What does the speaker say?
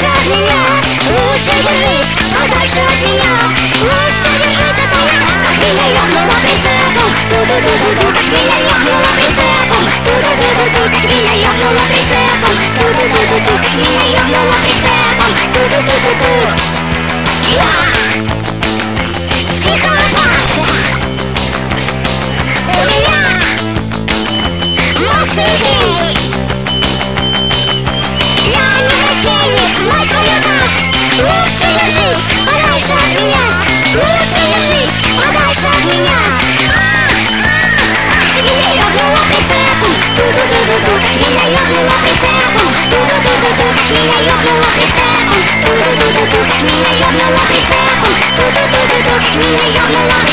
подальше от меня. Лучше держись подальше от меня. Лучше держись, это я. Как меня ёбнуло прицепом. Ту-ду-ду-ду-ду, как меня ёбнуло прицепом. Ту-ду-ду-ду-ду, как меня ёбнуло прицепом. Ту-ду-ду-ду-ду, как меня ёбнуло прицепом. Ту-ду-ду-ду-ду. Я психопат. У меня масса идей. Я не растейник, мой твою так. Лучше держись подальше от меня. Лучше держись подальше от меня. Меня ёбнуло прицепом. Ту-ду-ду-ду-ду, как меня ёбнуло прицепом. Ту-ду-ду-ду-ду, как меня ёбнуло прицепом. Ту-ду-ду-ду-ду, как меня ёбнуло прицепом. Ту-ду-ду-ду-ду, как меня ёбнуло.